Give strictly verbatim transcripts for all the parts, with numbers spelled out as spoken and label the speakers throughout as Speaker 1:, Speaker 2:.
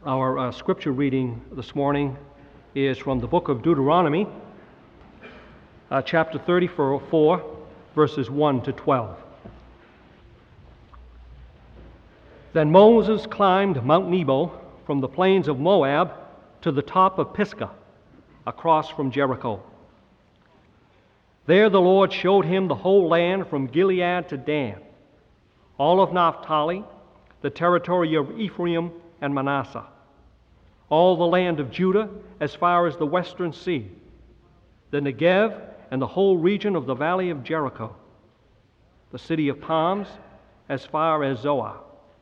Speaker 1: Our uh, scripture reading this morning is from the book of Deuteronomy, uh, chapter thirty-four, verses one to twelve. Then Moses climbed Mount Nebo from the plains of Moab to the top of Pisgah, across from Jericho. There the Lord showed him the whole land from Gilead to Dan, all of Naphtali, the territory of Ephraim and Manasseh, all the land of Judah as far as the western sea, the Negev and the whole region of the valley of Jericho, the city of palms as far as Zoar.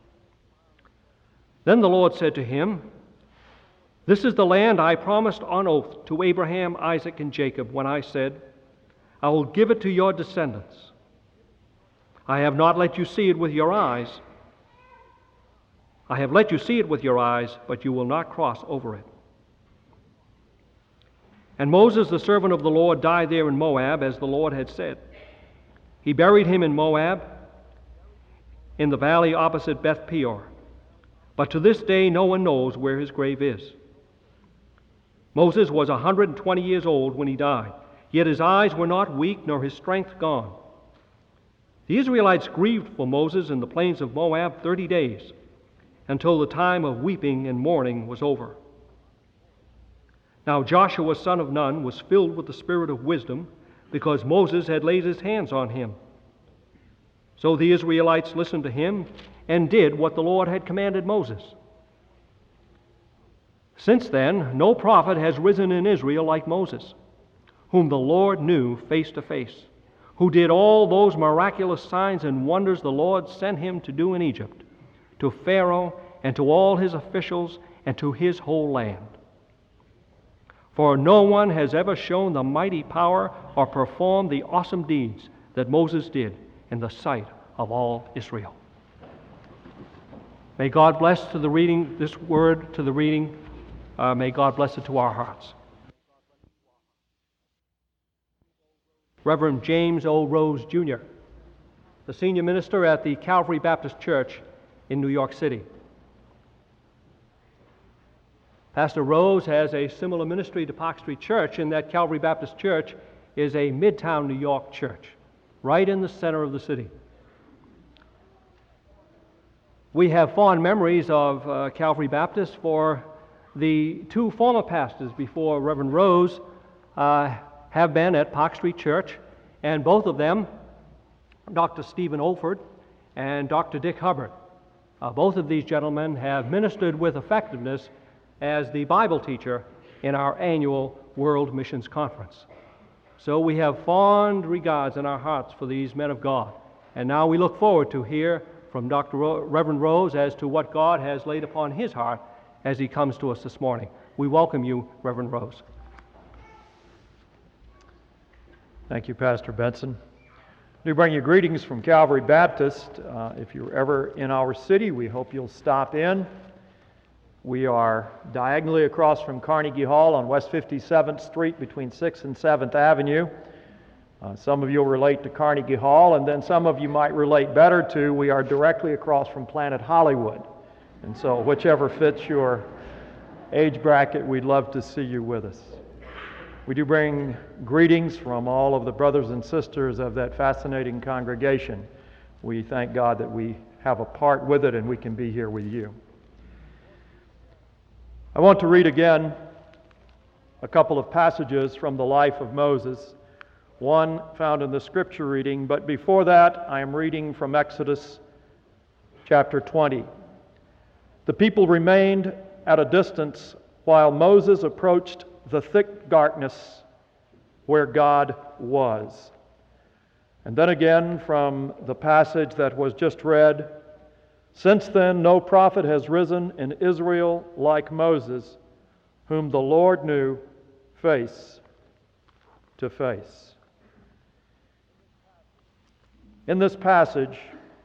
Speaker 1: Then the Lord said to him, "This is the land I promised on oath to Abraham, Isaac, and Jacob when I said, I will give it to your descendants. I have not let you see it with your eyes. I have let you see it with your eyes, but you will not cross over it." And Moses, the servant of the Lord, died there in Moab, as the Lord had said. He buried him in Moab, in the valley opposite Beth Peor. But to this day no one knows where his grave is. Moses was one hundred twenty years old when he died, yet his eyes were not weak, nor his strength gone. The Israelites grieved for Moses in the plains of Moab thirty days, until the time of weeping and mourning was over. Now Joshua son of Nun was filled with the spirit of wisdom, because Moses had laid his hands on him. So the Israelites listened to him and did what the Lord had commanded Moses. Since then, no prophet has risen in Israel like Moses, whom the Lord knew face to face, who did all those miraculous signs and wonders the Lord sent him to do in Egypt, to Pharaoh and to all his officials and to his whole land. For no one has ever shown the mighty power or performed the awesome deeds that Moses did in the sight of all Israel. May God bless to the reading this word to the reading. Uh, may God bless it to our hearts. Reverend James O. Rose, Junior, the senior minister at the Calvary Baptist Church in New York City. Pastor Rose has a similar ministry to Park Street Church in that Calvary Baptist Church is a Midtown New York church, right in the center of the city. We have fond memories of uh, Calvary Baptist for the two former pastors before Reverend Rose uh, have been at Park Street Church, and both of them, Doctor Stephen Olford and Doctor Dick Hubbard. Uh, both of these gentlemen have ministered with effectiveness as the Bible teacher in our annual World Missions Conference. So we have fond regards in our hearts for these men of God. And now we look forward to hear from Doctor Ro- Reverend Rose as to what God has laid upon his heart as he comes to us this morning. We welcome you, Reverend Rose.
Speaker 2: Thank you, Pastor Benson. We bring you greetings from Calvary Baptist. Uh, if you're ever in our city, we hope you'll stop in. We are diagonally across from Carnegie Hall on West fifty-seventh Street between sixth and seventh Avenue. Uh, some of you will relate to Carnegie Hall, and then some of you might relate better to, we are directly across from Planet Hollywood. And so whichever fits your age bracket, we'd love to see you with us. We do bring greetings from all of the brothers and sisters of that fascinating congregation. We thank God that we have a part with it and we can be here with you. I want to read again a couple of passages from the life of Moses, one found in the scripture reading, but before that I am reading from Exodus chapter twenty. The people remained at a distance while Moses approached the thick darkness where God was. And then again from the passage that was just read, since then no prophet has risen in Israel like Moses, whom the Lord knew face to face. In this passage,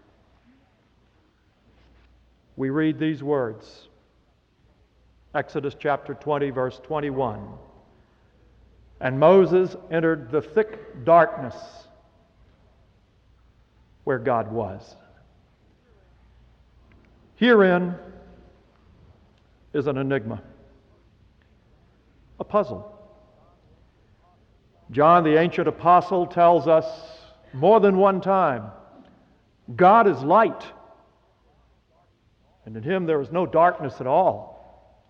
Speaker 2: we read these words. Exodus chapter twenty, verse twenty-one. And Moses entered the thick darkness where God was. Herein is an enigma, a puzzle. John, the ancient apostle, tells us more than one time, God is light, and in Him there is no darkness at all.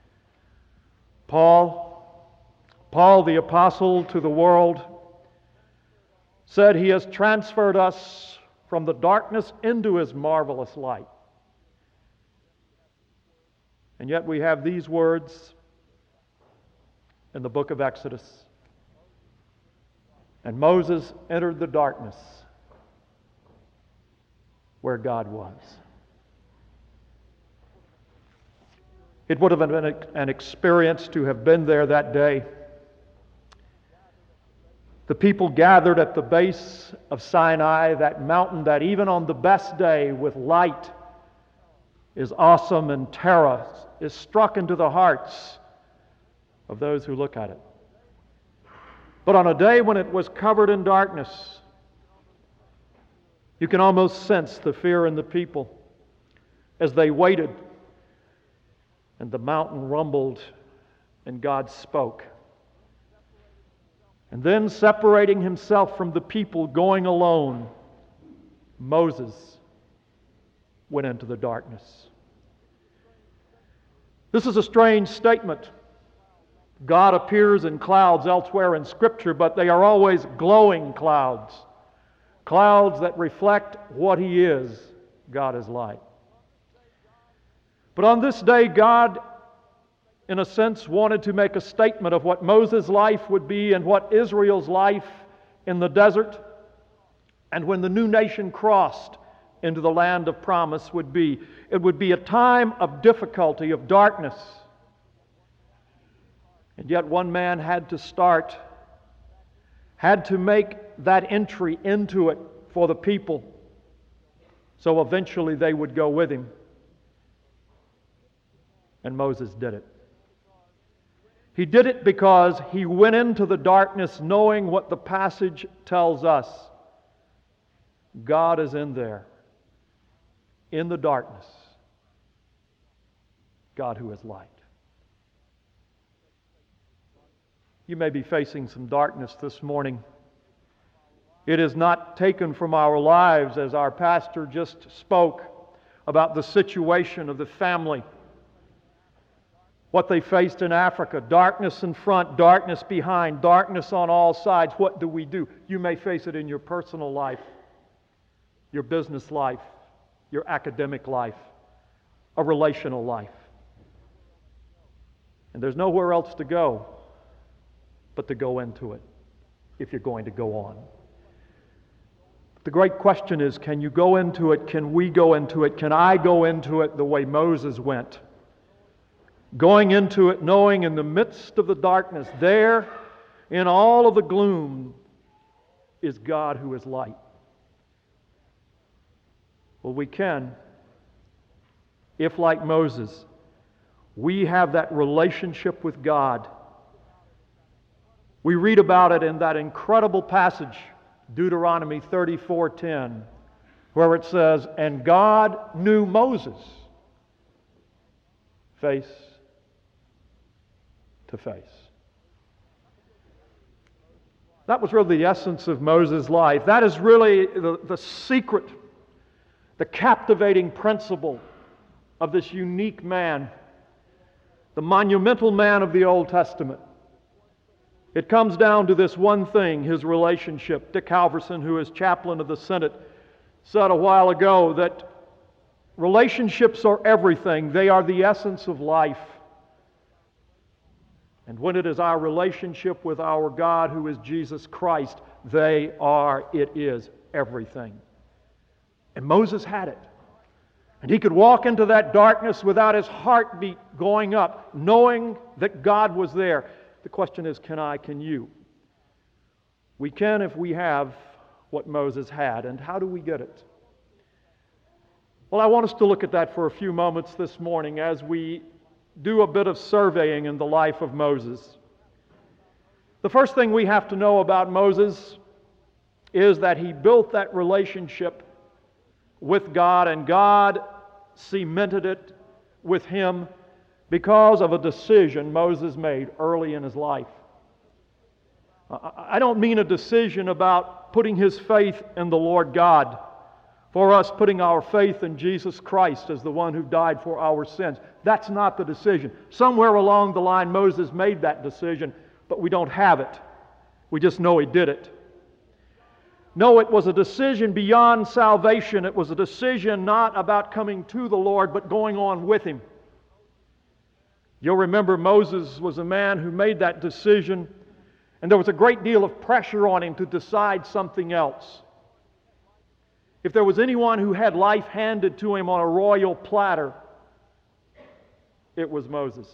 Speaker 2: Paul, Paul the apostle to the world, said He has transferred us from the darkness into His marvelous light. And yet we have these words in the book of Exodus. And Moses entered the darkness where God was. It would have been an experience to have been there that day. The people gathered at the base of Sinai, that mountain that even on the best day with light is awesome and terror is struck into the hearts of those who look at it. But on a day when it was covered in darkness, you can almost sense the fear in the people as they waited, and the mountain rumbled and God spoke. And then, separating Himself from the people, going alone, Moses went into the darkness. This is a strange statement. God appears in clouds elsewhere in Scripture, but they are always glowing clouds. Clouds that reflect what He is. God is light. But on this day, God, in a sense, wanted to make a statement of what Moses' life would be and what Israel's life in the desert and when the new nation crossed into the land of promise would be. It would be a time of difficulty, of darkness. And yet one man had to start, had to make that entry into it for the people, so eventually they would go with him. And Moses did it. He did it because he went into the darkness knowing what the passage tells us. God is in there, in the darkness. God who is light. You may be facing some darkness this morning. It is not taken from our lives, as our pastor just spoke about the situation of the family. What they faced in Africa, darkness in front, darkness behind, darkness on all sides. What do we do? You may face it in your personal life, your business life, your academic life, a relational life. And there's nowhere else to go but to go into it if you're going to go on. The great question is, can you go into it? Can we go into it? Can I go into it the way Moses went? Going into it knowing in the midst of the darkness, there in all of the gloom, is God who is light. Well, we can, if like Moses, we have that relationship with God. We read about it in that incredible passage, Deuteronomy thirty-four ten, where it says, "And God knew Moses face to face." That was really the essence of Moses' life. That is really the, the secret, the captivating principle of this unique man, the monumental man of the Old Testament. It comes down to this one thing, his relationship. Dick Halverson, who is chaplain of the Senate, said a while ago that relationships are everything. They are the essence of life. And when it is our relationship with our God, who is Jesus Christ, they are, it is everything. And Moses had it. And he could walk into that darkness without his heartbeat going up, knowing that God was there. The question is, can I, can you? We can if we have what Moses had. And how do we get it? Well, I want us to look at that for a few moments this morning as we do a bit of surveying in the life of Moses. The first thing we have to know about Moses is that he built that relationship with God, and God cemented it with him because of a decision Moses made early in his life. I don't mean a decision about putting his faith in the Lord God, for us putting our faith in Jesus Christ as the one who died for our sins. That's not the decision. Somewhere along the line Moses made that decision, but we don't have it. We just know he did it. No, it was a decision beyond salvation. It was a decision not about coming to the Lord, but going on with Him. You'll remember Moses was a man who made that decision, and there was a great deal of pressure on him to decide something else. If there was anyone who had life handed to him on a royal platter, it was Moses.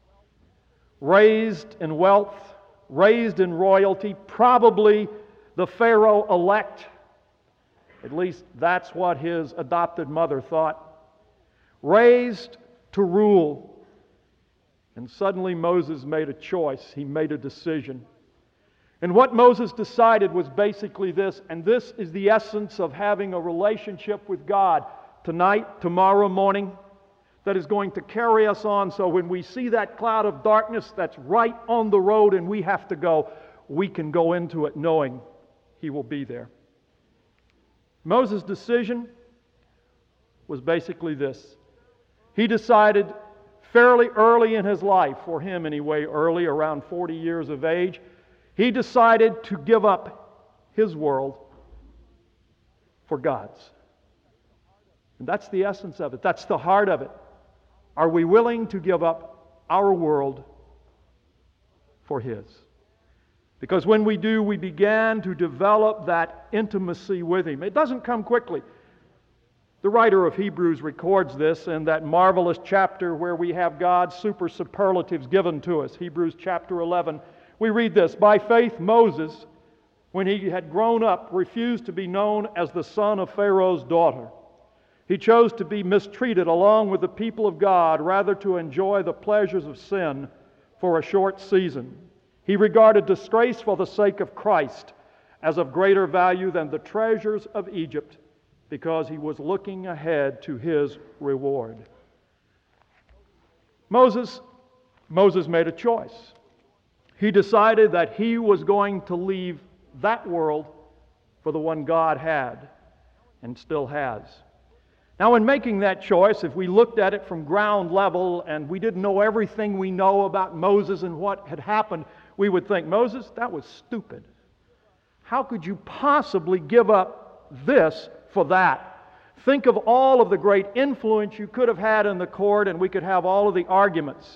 Speaker 2: Raised in wealth, raised in royalty, probably the Pharaoh-elect. At least that's what his adopted mother thought. Raised to rule. And suddenly Moses made a choice. He made a decision. And what Moses decided was basically this, and this is the essence of having a relationship with God tonight, tomorrow morning, that is going to carry us on, so when we see that cloud of darkness that's right on the road and we have to go, we can go into it knowing He will be there. Moses' decision was basically this. He decided fairly early in his life, for him anyway, early, around forty years of age, he decided to give up his world for God's. And that's the essence of it. That's the heart of it. Are we willing to give up our world for His? Because when we do, we began to develop that intimacy with Him. It doesn't come quickly. The writer of Hebrews records this in that marvelous chapter where we have God's super superlatives given to us. Hebrews chapter eleven. We read this, "By faith Moses, when he had grown up, refused to be known as the son of Pharaoh's daughter. He chose to be mistreated along with the people of God, rather to enjoy the pleasures of sin for a short season. He regarded disgrace for the sake of Christ as of greater value than the treasures of Egypt, because he was looking ahead to his reward." Moses, Moses made a choice. He decided that he was going to leave that world for the one God had and still has. Now, in making that choice, if we looked at it from ground level and we didn't know everything we know about Moses and what had happened, we would think, Moses, that was stupid. How could you possibly give up this for that? Think of all of the great influence you could have had in the court, and we could have all of the arguments.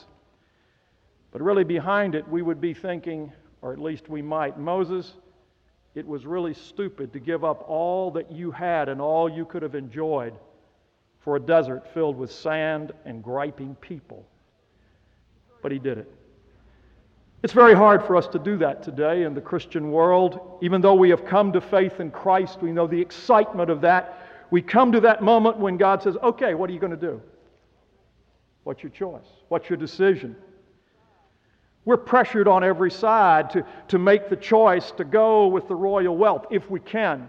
Speaker 2: But really behind it, we would be thinking, or at least we might, Moses, it was really stupid to give up all that you had and all you could have enjoyed for a desert filled with sand and griping people. But he did it. It's very hard for us to do that today in the Christian world. Even though we have come to faith in Christ, we know the excitement of that. We come to that moment when God says, okay, what are you going to do? What's your choice? What's your decision? We're pressured on every side to, to make the choice to go with the royal wealth, if we can.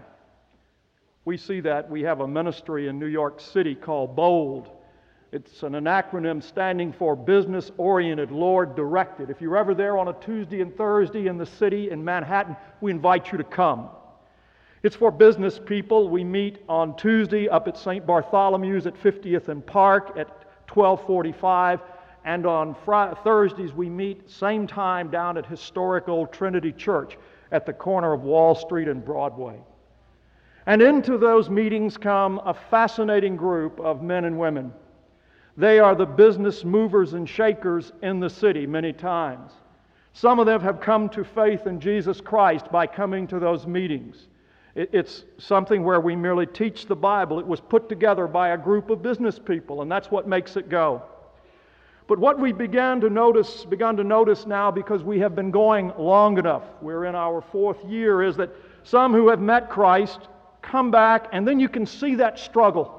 Speaker 2: We see that. We have a ministry in New York City called BOLD. It's an acronym standing for Business Oriented, Lord Directed. If you're ever there on a Tuesday and Thursday in the city in Manhattan, we invite you to come. It's for business people. We meet on Tuesday up at Saint Bartholomew's at fiftieth and Park at twelve forty-five. And on Friday, Thursdays we meet same time down at historic Old Trinity Church at the corner of Wall Street and Broadway. And into those meetings come a fascinating group of men and women. They are the business movers and shakers in the city many times. Some of them have come to faith in Jesus Christ by coming to those meetings. It's something where we merely teach the Bible. It was put together by a group of business people, and that's what makes it go. But what we began to notice, begun to notice now, because we have been going long enough, we're in our fourth year, is that some who have met Christ come back, and then you can see that struggle.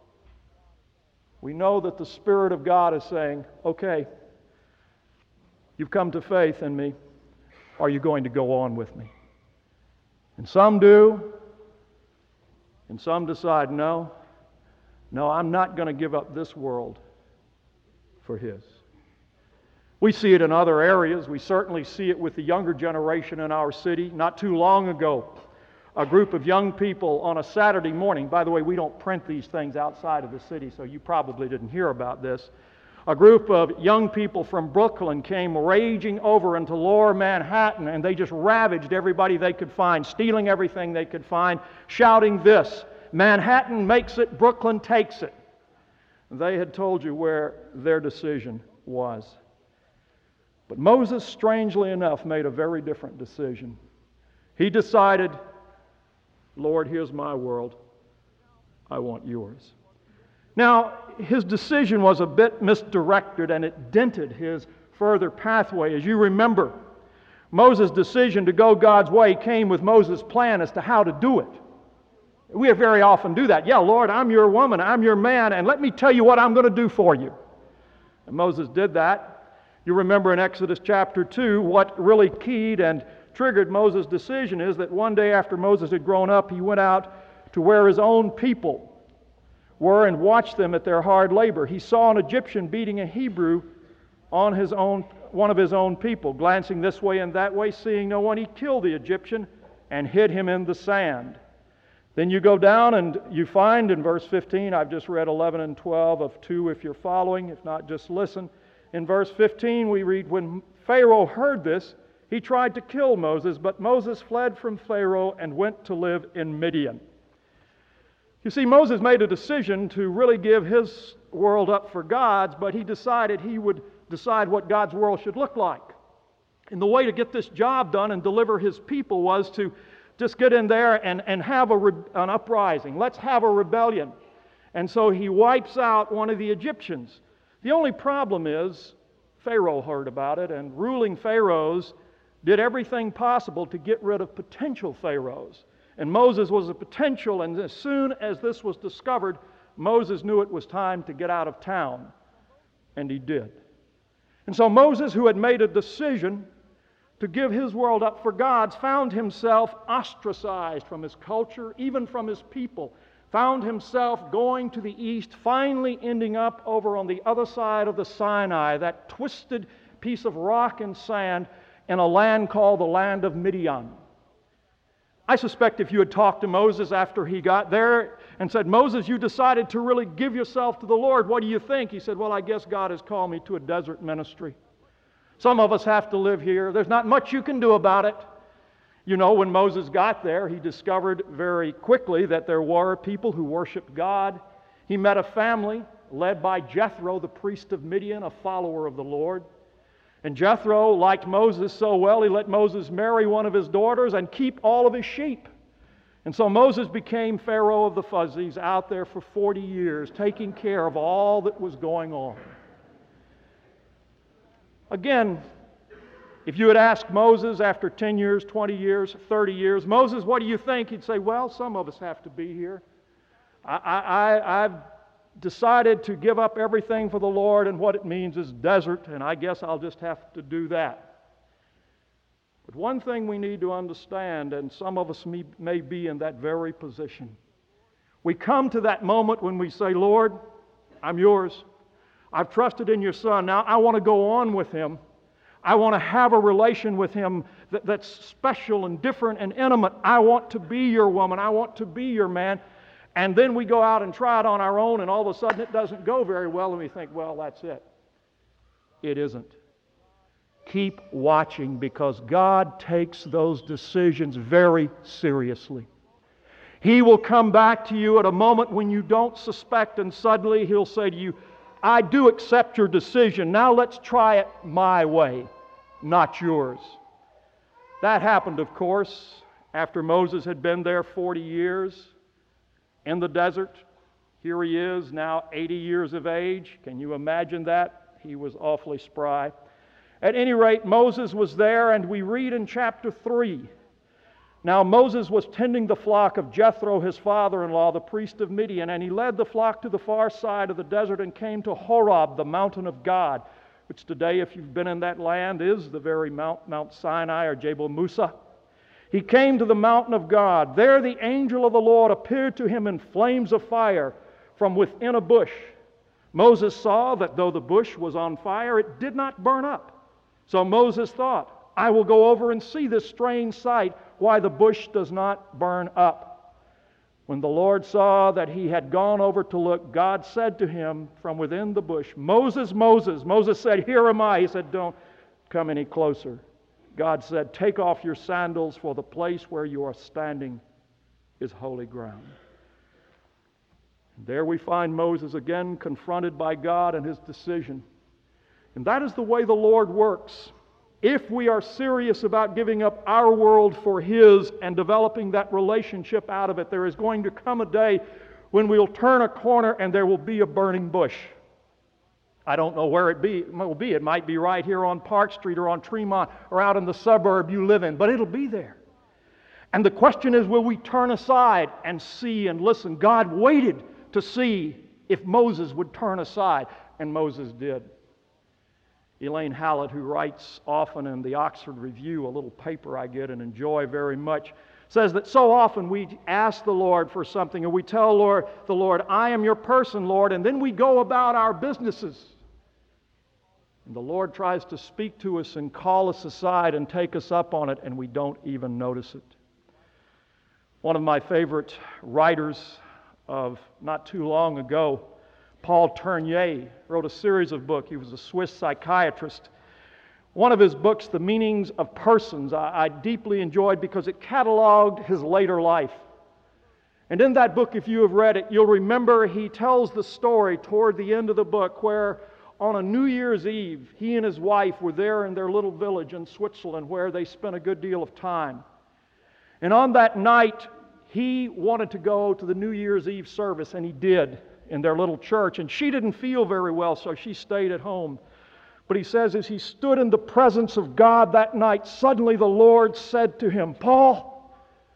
Speaker 2: We know that the Spirit of God is saying, okay, you've come to faith in me. Are you going to go on with me? And some do, and some decide, no, no, I'm not going to give up this world for His. We see it in other areas. We certainly see it with the younger generation in our city. Not too long ago, a group of young people on a Saturday morning, by the way, we don't print these things outside of the city, so you probably didn't hear about this. A group of young people from Brooklyn came raging over into lower Manhattan, and they just ravaged everybody they could find, stealing everything they could find, shouting this, "Manhattan makes it, Brooklyn takes it." They had told you where their decision was. But Moses, strangely enough, made a very different decision. He decided, "Lord, here's my world. I want yours." Now, his decision was a bit misdirected, and it dented his further pathway. As you remember, Moses' decision to go God's way came with Moses' plan as to how to do it. We very often do that. "Yeah, Lord, I'm your woman, I'm your man, and let me tell you what I'm going to do for you." And Moses did that. You remember in Exodus chapter two, what really keyed and triggered Moses' decision is that one day after Moses had grown up, he went out to where his own people were and watched them at their hard labor. He saw an Egyptian beating a Hebrew on his own, one of his own people. Glancing this way and that way, seeing no one, he killed the Egyptian and hid him in the sand. Then you go down and you find in verse fifteen, I've just read eleven and twelve of two if you're following, if not just listen. In verse fifteen we read, when Pharaoh heard this, he tried to kill Moses, but Moses fled from Pharaoh and went to live in Midian. You see, Moses made a decision to really give his world up for God's, but he decided he would decide what God's world should look like. And the way to get this job done and deliver his people was to just get in there and, and have a re- an uprising. Let's have a rebellion. And so he wipes out one of the Egyptians. The only problem is Pharaoh heard about it, and ruling pharaohs did everything possible to get rid of potential pharaohs. And Moses was a potential, and as soon as this was discovered, Moses knew it was time to get out of town. And he did. And so Moses, who had made a decision to give his world up for God's, found himself ostracized from his culture, even from his people. Found himself going to the east, finally ending up over on the other side of the Sinai, that twisted piece of rock and sand, in a land called the land of Midian. I suspect if you had talked to Moses after he got there and said, "Moses, you decided to really give yourself to the Lord. What do you think?" He said, "Well, I guess God has called me to a desert ministry. Some of us have to live here. There's not much you can do about it." You know, when Moses got there, he discovered very quickly that there were people who worshiped God. He met a family led by Jethro, the priest of Midian, a follower of the Lord. And Jethro liked Moses so well, he let Moses marry one of his daughters and keep all of his sheep. And so Moses became Pharaoh of the Fuzzies, out there for forty years, taking care of all that was going on. Again, if you had asked Moses after ten years, twenty years, thirty years, "Moses, what do you think?" He'd say, "Well, some of us have to be here. I, I, I've decided to give up everything for the Lord, and what it means is desert, and I guess I'll just have to do that." But one thing we need to understand, and some of us may, may be in that very position, we come to that moment when we say, "Lord, I'm yours. I've trusted in your Son. Now I want to go on with him. I want to have a relation with him that, that's special and different and intimate. I want to be your woman. I want to be your man." And then we go out and try it on our own, and all of a sudden it doesn't go very well, and we think, "Well, that's it." It isn't. Keep watching, because God takes those decisions very seriously. He will come back to you at a moment when you don't suspect, and suddenly He'll say to you, "I do accept your decision. Now let's try it my way, not yours." That happened, of course, after Moses had been there forty years in the desert. Here he is, now eighty years of age. Can you imagine that? He was awfully spry. At any rate, Moses was there, and we read in chapter three, "Now Moses was tending the flock of Jethro, his father-in-law, the priest of Midian, and he led the flock to the far side of the desert and came to Horeb, the mountain of God," which today, if you've been in that land, is the very Mount, Mount Sinai or Jabal Musa. He came to the mountain of God. There the angel of the Lord appeared to him in flames of fire from within a bush.
Speaker 3: Moses saw that though the bush was on fire, it did not burn up. So Moses thought, I will go over and see this strange sight, why the bush does not burn up. When the Lord saw that he had gone over to look, God said to him from within the bush, Moses, Moses. Moses said, Here am I. He said, Don't come any closer. God said, Take off your sandals, for the place where you are standing is holy ground. There we find Moses again confronted by God and his decision. And that is the way the Lord works. If we are serious about giving up our world for His and developing that relationship out of it, there is going to come a day when we'll turn a corner and there will be a burning bush. I don't know where it be, it will be. It might be right here on Park Street or on Tremont or out in the suburb you live in, but it'll be there. And the question is, will we turn aside and see and listen? God waited to see if Moses would turn aside, and Moses did. Elaine Hallett, who writes often in the Oxford Review, a little paper I get and enjoy very much, says that so often we ask the Lord for something, and we tell Lord, the Lord, I am your person, Lord, and then we go about our businesses. And the Lord tries to speak to us and call us aside and take us up on it, and we don't even notice it. One of my favorite writers of not too long ago, Paul Tournier, wrote a series of books. He was a Swiss psychiatrist. One of his books, The Meanings of Persons, I, I deeply enjoyed because it cataloged his later life. And in that book, if you have read it, you'll remember he tells the story toward the end of the book where on a New Year's Eve, he and his wife were there in their little village in Switzerland where they spent a good deal of time. And on that night, he wanted to go to the New Year's Eve service, and he did in their little church. And she didn't feel very well, so she stayed at home. But he says, as he stood in the presence of God that night, suddenly the Lord said to him, Paul,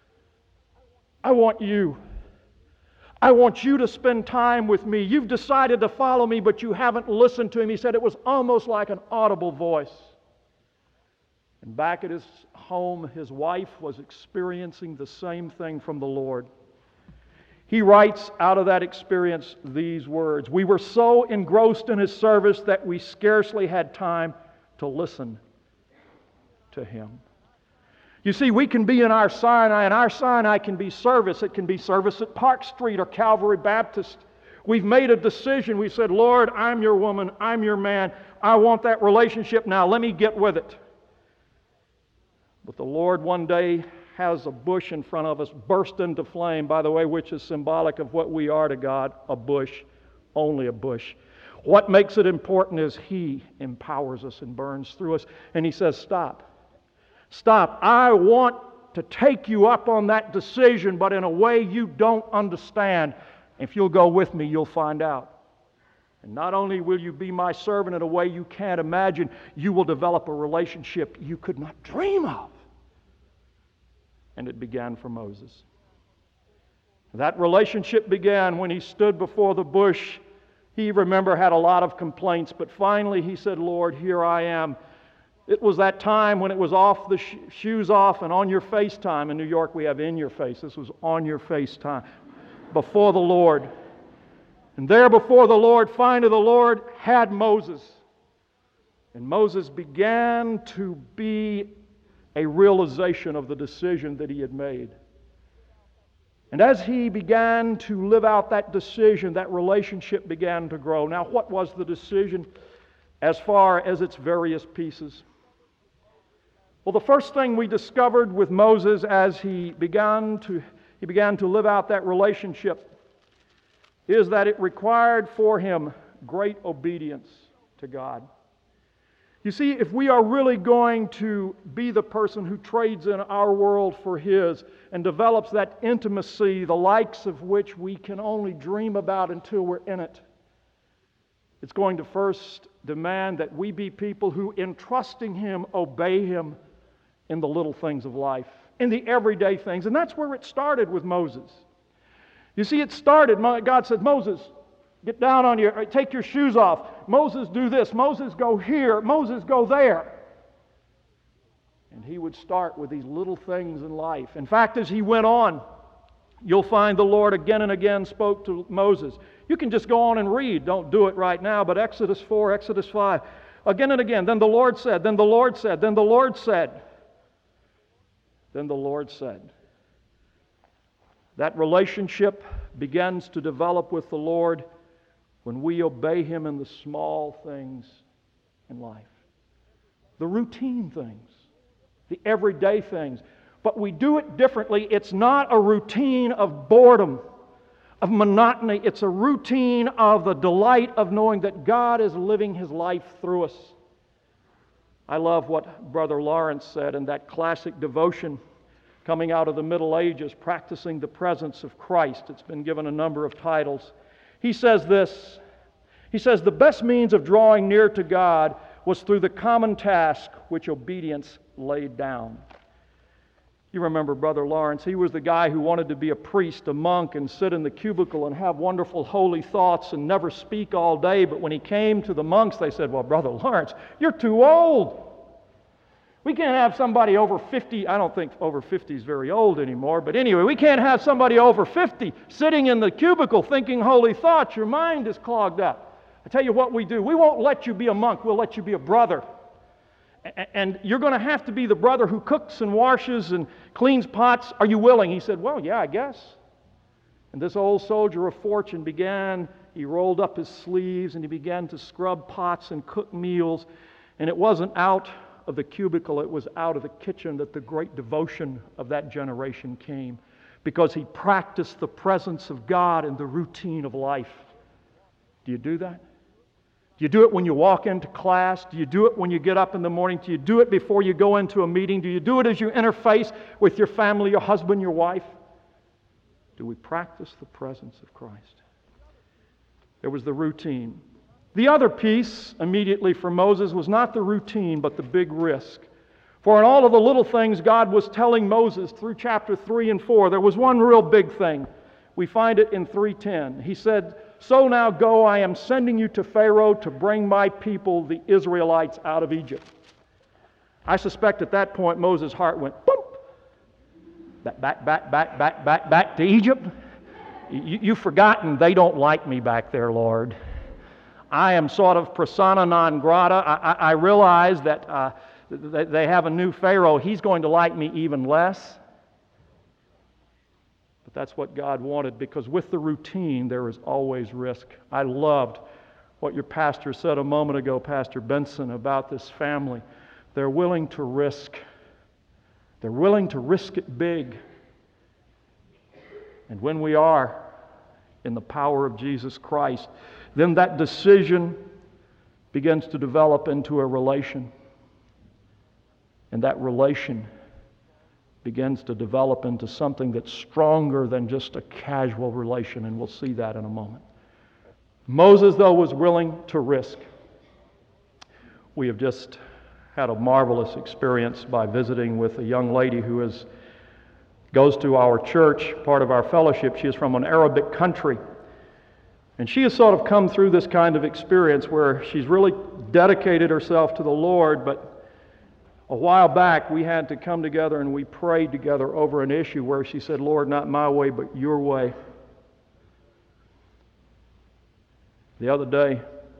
Speaker 3: I want you. I want you to spend time with me. You've decided to follow me, but you haven't listened to him. He said it was almost like an audible voice. And back at his home, his wife was experiencing the same thing from the Lord. He writes out of that experience these words, We were so engrossed in His service that we scarcely had time to listen to Him. You see, we can be in our Sinai, and our Sinai can be service. It can be service at Park Street or Calvary Baptist. We've made a decision. We said, Lord, I'm your woman, I'm your man. I want that relationship now. Let me get with it. But the Lord one day has a bush in front of us, burst into flame, by the way, which is symbolic of what we are to God, a bush, only a bush. What makes it important is He empowers us and burns through us. And He says, stop. Stop. I want to take you up on that decision, but in a way you don't understand. If you'll go with me, you'll find out. And not only will you be my servant in a way you can't imagine, you will develop a relationship you could not dream of. And it began for Moses. That relationship began when he stood before the bush. He, remember, had a lot of complaints, but finally he said, Lord, here I am. It was that time when it was off the sh- shoes off and on your face time. In New York we have in your face. This was on your face time. Before the Lord. And there before the Lord, finally the Lord had Moses. And Moses began to be a realization of the decision that he had made. And as he began to live out that decision, that relationship began to grow. Now, what was the decision as far as its various pieces? Well, the first thing we discovered with Moses as he began to, he began to live out that relationship is that it required for him great obedience to God. You see, if we are really going to be the person who trades in our world for His and develops that intimacy, the likes of which we can only dream about until we're in it, it's going to first demand that we be people who, in trusting Him, obey Him in the little things of life, in the everyday things. And that's where it started with Moses. You see, it started, God said, Moses, get down on your, take your shoes off. Moses, do this. Moses, go here. Moses, go there. And he would start with these little things in life. In fact, as he went on, You'll find the Lord again and again spoke to Moses. You can just go on and read. Don't do it right now, but Exodus four, Exodus five. Again and again. Then the Lord said, then the Lord said, then the Lord said. Then the Lord said. That relationship begins to develop with the Lord when we obey Him in the small things in life. The routine things. The everyday things. But we do it differently. It's not a routine of boredom, of monotony. It's a routine of the delight of knowing that God is living His life through us. I love what Brother Lawrence said in that classic devotion coming out of the Middle Ages, Practicing the Presence of Christ. It's been given a number of titles. He says this. He says, the best means of drawing near to God was through the common task which obedience laid down. You remember Brother Lawrence. He was the guy who wanted to be a priest, a monk, and sit in the cubicle and have wonderful holy thoughts and never speak all day. But when he came to the monks, they said, well, Brother Lawrence, you're too old. We can't have somebody over fifty. I don't think over fifty is very old anymore. But anyway, we can't have somebody over fifty sitting in the cubicle thinking holy thoughts. Your mind is clogged up. I tell you what we do. We won't let you be a monk. We'll let you be a brother. And you're going to have to be the brother who cooks and washes and cleans pots. Are you willing? He said, well, yeah, I guess. And this old soldier of fortune began, he rolled up his sleeves and he began to scrub pots and cook meals. And it wasn't out of the cubicle, it was out of the kitchen that the great devotion of that generation came. Because he practiced the presence of God in the routine of life. Do you do that? Do you do it when you walk into class? Do you do it when you get up in the morning? Do you do it before you go into a meeting? Do you do it as you interface with your family, your husband, your wife? Do we practice the presence of Christ? There was the routine. The other piece immediately for Moses was not the routine, but the big risk. For in all of the little things God was telling Moses through chapter three and four, there was one real big thing. We find it in three ten. He said, so now go, I am sending you to Pharaoh to bring my people, the Israelites, out of Egypt. I suspect at that point Moses' heart went, boom, back, back, back, back, back, back, back to Egypt. You, you've forgotten they don't like me back there, Lord. I am sort of persona non grata. I, I, I realize that uh, they have a new Pharaoh. He's going to like me even less. But that's what God wanted, because with the routine, there is always risk. I loved what your pastor said a moment ago, Pastor Benson, about this family. They're willing to risk. They're willing to risk it big. And when we are in the power of Jesus Christ, then that decision begins to develop into a relation. And that relation begins to develop into something that's stronger than just a casual relation, and we'll see that in a moment. Moses, though, was willing to risk. We have just had a marvelous experience by visiting with a young lady who is, goes to our church, part of our fellowship. She is from an Arabic country. And she has sort of come through this kind of experience where she's really dedicated herself to the Lord, but a while back, we had to come together and we prayed together over an issue where she said, Lord, not my way, but your way. The other day,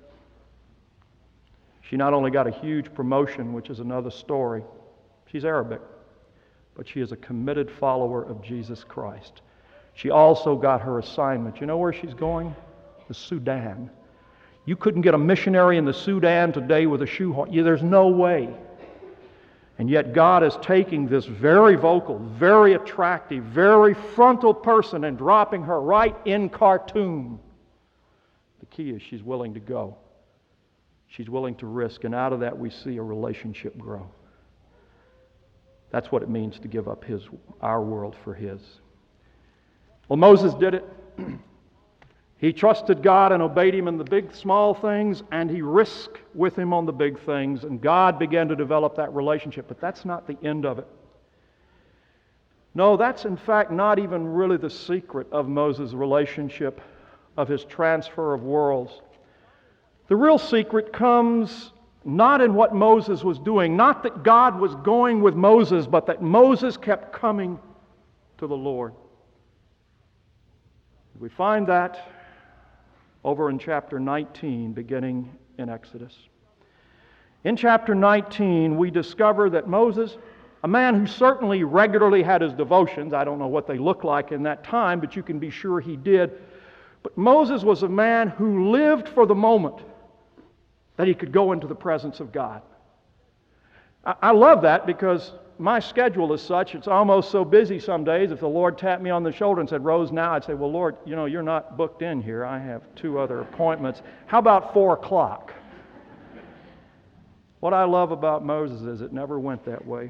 Speaker 3: she not only got a huge promotion, which is another story. She's Arabic, but she is a committed follower of Jesus Christ. She also got her assignment. You know where she's going? The Sudan. You couldn't get a missionary in the Sudan today with a shoehorn. Yeah, there's no way. And yet God is taking this very vocal, very attractive, very frontal person and dropping her right in Khartoum. The key is she's willing to go. She's willing to risk. And out of that we see a relationship grow. That's what it means to give up his, our world for His. Well, Moses did it. He trusted God and obeyed Him in the big, small things, and he risked with Him on the big things, and God began to develop that relationship. But that's not the end of it. No, that's in fact not even really the secret of Moses' relationship, of his transfer of worlds. The real secret comes not in what Moses was doing, not that God was going with Moses, but that Moses kept coming to the Lord. We find that over in chapter nineteen, beginning in Exodus. In chapter nineteen, we discover that Moses, a man who certainly regularly had his devotions, I don't know what they looked like in that time, but you can be sure he did, but Moses was a man who lived for the moment that he could go into the presence of God. I, I love that because my schedule is such, it's almost so busy some days. If the Lord tapped me on the shoulder and said, Rose, now, I'd say, well, Lord, you know, you're not booked in here. I have two other appointments. How about four o'clock? What I love about Moses is it never went that way.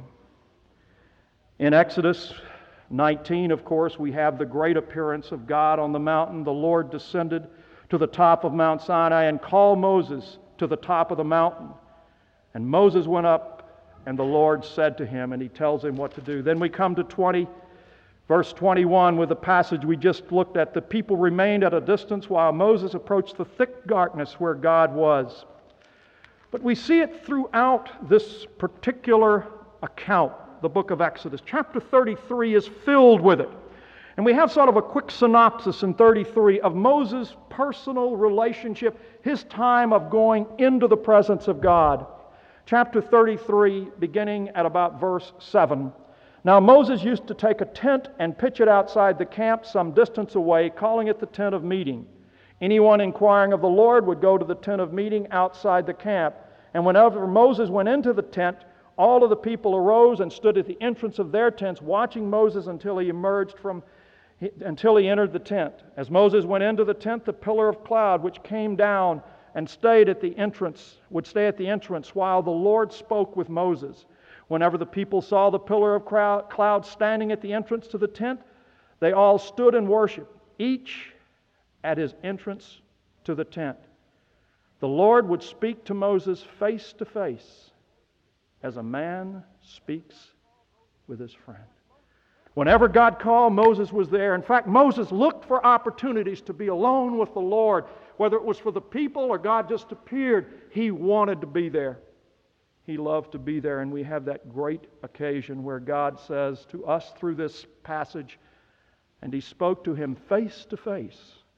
Speaker 3: In Exodus nineteen, of course, we have the great appearance of God on the mountain. The Lord descended to the top of Mount Sinai and called Moses to the top of the mountain. And Moses went up, and the Lord said to him, and he tells him what to do. Then we come to twenty, verse twenty-one, with the passage we just looked at. The people remained at a distance while Moses approached the thick darkness where God was. But we see it throughout this particular account, the book of Exodus. Chapter thirty-three is filled with it. And we have sort of a quick synopsis in thirty-three of Moses' personal relationship, his time of going into the presence of God. Chapter thirty-three, beginning at about verse seven. Now Moses used to take a tent and pitch it outside the camp some distance away, calling it the tent of meeting. Anyone inquiring of the Lord would go to the tent of meeting outside the camp. And whenever Moses went into the tent, all of the people arose and stood at the entrance of their tents, watching Moses until he emerged from, until he entered the tent. As Moses went into the tent, the pillar of cloud which came down and stayed at the entrance, would stay at the entrance while the Lord spoke with Moses. Whenever the people saw the pillar of cloud standing at the entrance to the tent, they all stood and worshiped, each at his entrance to the tent. The Lord would speak to Moses face to face, as a man speaks with his friend. Whenever God called, Moses was there. In fact, Moses looked for opportunities to be alone with the Lord. Whether it was for the people or God just appeared, he wanted to be there. He loved to be there, and we have that great occasion where God says to us through this passage, and he spoke to him face to face,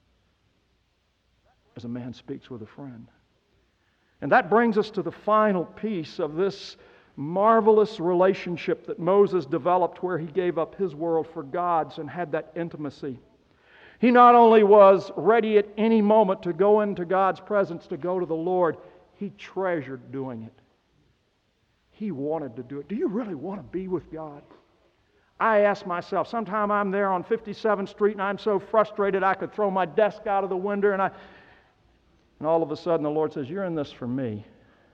Speaker 3: as a man speaks with a friend. And that brings us to the final piece of this marvelous relationship that Moses developed, where he gave up his world for God's and had that intimacy. He not only was ready at any moment to go into God's presence, to go to the Lord, he treasured doing it. He wanted to do it. Do you really want to be with God? I ask myself, sometime I'm there on fifty-seventh Street and I'm so frustrated I could throw my desk out of the window, and I and all of a sudden the Lord says, you're in this for me.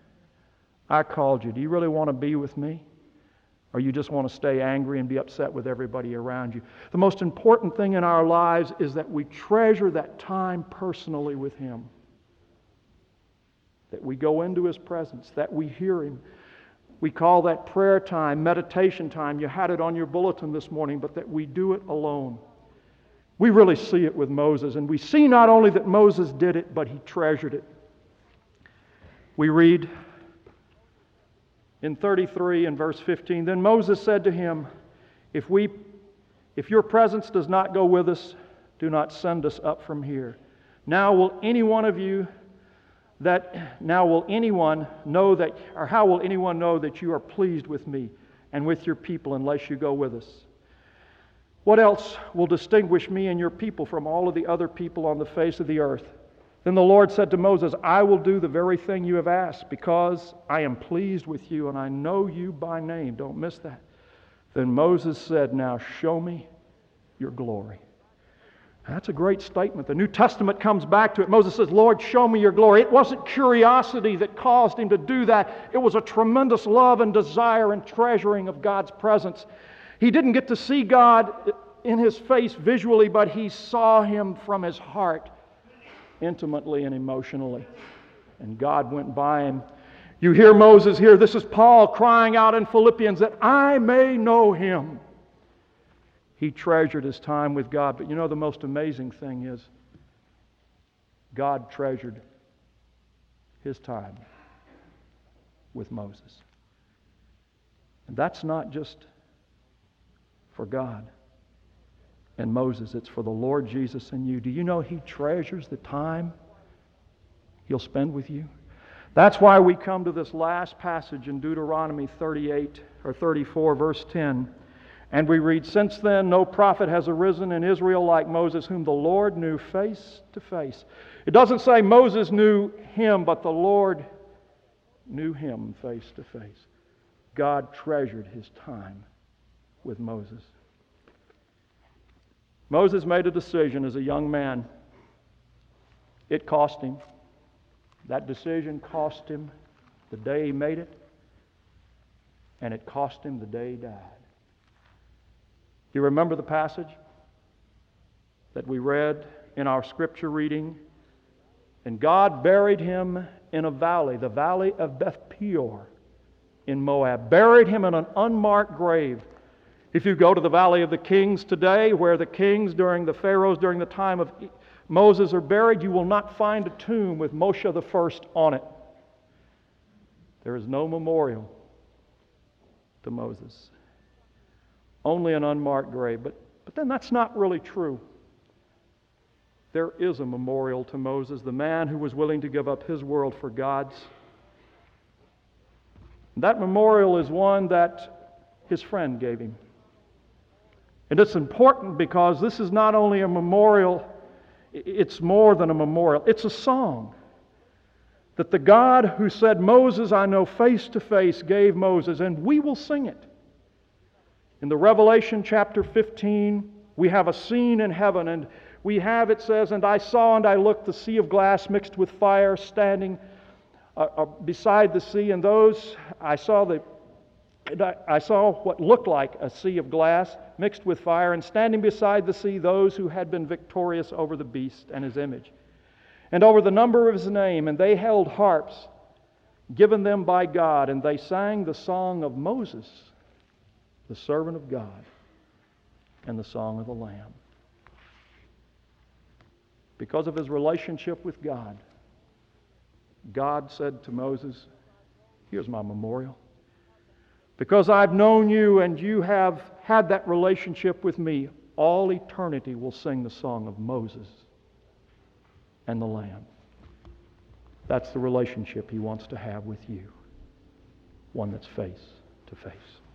Speaker 3: I called you. Do you really want to be with me? Or you just want to stay angry and be upset with everybody around you? The most important thing in our lives is that we treasure that time personally with Him. That we go into His presence, that we hear Him. We call that prayer time, meditation time. You had it on your bulletin this morning, but that we do it alone. We really see it with Moses, and we see not only that Moses did it, but he treasured it. We read in thirty-three and verse fifteen, then Moses said to him, if we, if your presence does not go with us, do not send us up from here. Now will any one of you that, now will anyone know that, or how will anyone know that you are pleased with me and with your people unless you go with us? What else will distinguish me and your people from all of the other people on the face of the earth? Then the Lord said to Moses, I will do the very thing you have asked, because I am pleased with you and I know you by name. Don't miss that. Then Moses said, now show me your glory. That's a great statement. The New Testament comes back to it. Moses says, Lord, show me your glory. It wasn't curiosity that caused him to do that. It was a tremendous love and desire and treasuring of God's presence. He didn't get to see God in His face visually, but he saw Him from his heart, intimately and emotionally. And God went by him. You hear Moses here. This is Paul crying out in Philippians that I may know Him. He treasured his time with God. But you know, the most amazing thing is God treasured His time with Moses. And that's not just for God. and Moses. It's for the Lord Jesus and you. Do you know He treasures the time He'll spend with you? That's why we come to this last passage in Deuteronomy thirty-eight or thirty-four, verse ten. And we read, "Since then no prophet has arisen in Israel like Moses, whom the Lord knew face to face." It doesn't say Moses knew him, but the Lord knew him face to face. God treasured His time with Moses. Moses made a decision as a young man. It cost him. That decision cost him the day he made it, and it cost him the day he died. Do you remember the passage that we read in our scripture reading? And God buried him in a valley, the valley of Beth Peor in Moab. Buried him in an unmarked grave. If you go to the Valley of the Kings today, where the kings during the pharaohs during the time of Moses are buried, you will not find a tomb with Moshe the First on it. There is no memorial to Moses. Only an unmarked grave. But, but then that's not really true. There is a memorial to Moses, the man who was willing to give up his world for God's. That memorial is one that his friend gave him. And it's important because this is not only a memorial, it's more than a memorial. It's a song that the God who said, "Moses, I know face to face," gave Moses, and we will sing it. In the Revelation chapter fifteen, we have a scene in heaven, and we have, it says, "And I saw and I looked the sea of glass mixed with fire standing uh, uh, beside the sea, and those I saw the I saw what looked like a sea of glass mixed with fire, and standing beside the sea those who had been victorious over the beast and his image, and over the number of his name, and they held harps given them by God, and they sang the song of Moses, the servant of God, and the song of the Lamb." Because of his relationship with God, God said to Moses, "Here's my memorial. Because I've known you and you have had that relationship with me, all eternity will sing the song of Moses and the Lamb." That's the relationship He wants to have with you, one that's face to face.